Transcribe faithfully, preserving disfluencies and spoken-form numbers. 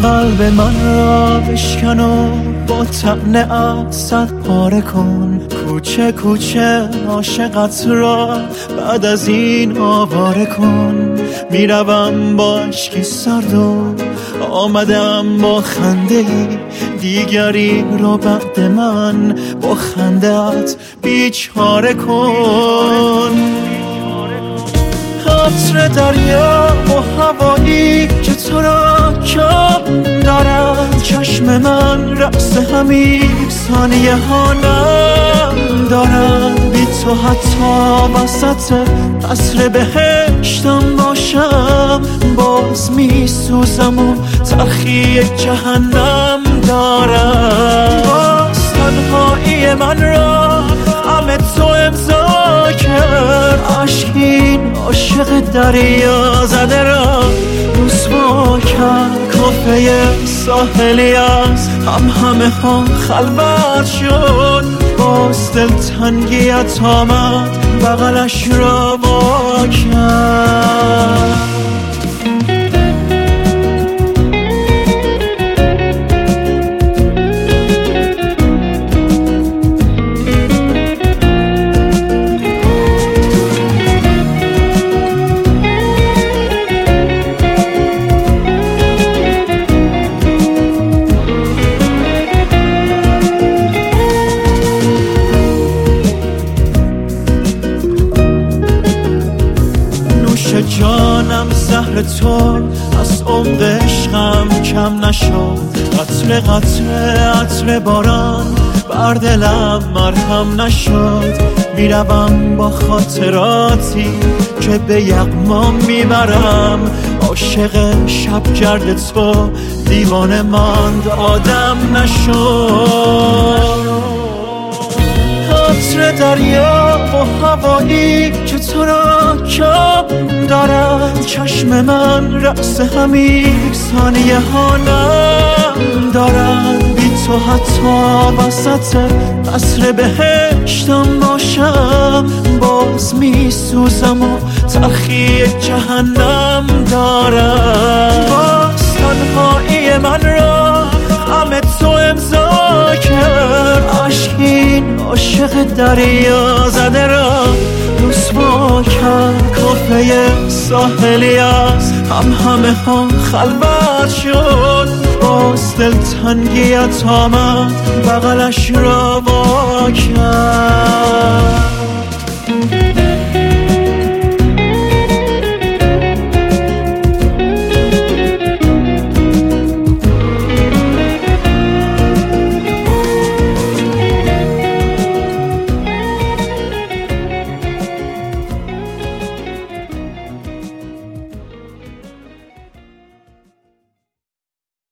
قلب من را بشکن و با طعنه اصد پاره کن. کوچه کوچه عاشقت را بعد از این آواره کن. میروم با اشکی سرد و آمدم با خنده ای دیگری رو بعد من با خندت بیچاره کن. عطر دریا و هوایی که تو را کم دارد، چشم من رقص همین ثانیه ها نم دارد. بی تو حتی وسط قصر بهشتم باشم باز می سوزم و تلخی جهنم دارد. باز تنهایی من را غم تو امضا کرد. عشقین عاشق دریا زده را رسوا کرد. کافه ساحلی از هم همه ها خلوت شد. باز دلتنگیت آمد بغلش را وا کرد. جانم زهر تو از عمق عشقم کم نشد. قطره قطره عطر باران بر دلم مرهم نشد. میروم با خاطراتی که به یغما میبرم. عاشق شبگرد تو دیوانه ماند آدم نشد. عطر دریا و هوایی که تو را کم دارد، چشم من رقص همین ثانیه ها نم دارد. بی تو حتی وسط قصر بهشتم باشم باز می سوزم و تلخی جهنم دارد. باز تنهایی من را غم تو امضا کرد. عشقین عاشق دریا زده را رسوا کرد. کافه ساحلی از هم همه ها خلوت شد. باز دلتنگیت آمد بغلش را وا کرد.